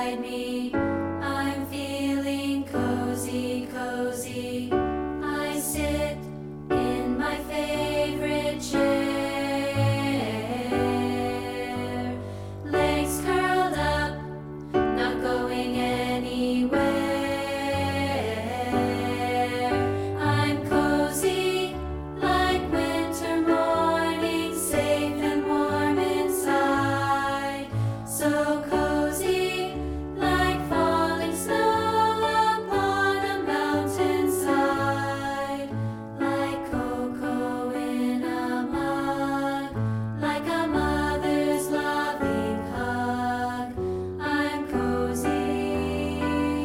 beside me. I'm feeling cozy, cozy. I sit in my favorite chair, legs curled up, not going anywhere. I'm cozy like winter morning, safe and warm inside. So cozy like falling snow upon a mountainside. Like cocoa in a mug, like a mother's loving hug. I'm cozy.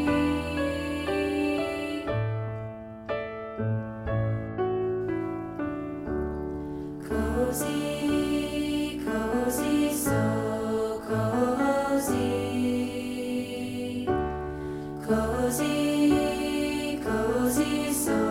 Cozy, cozy, so cozy. Cozy, cozy, so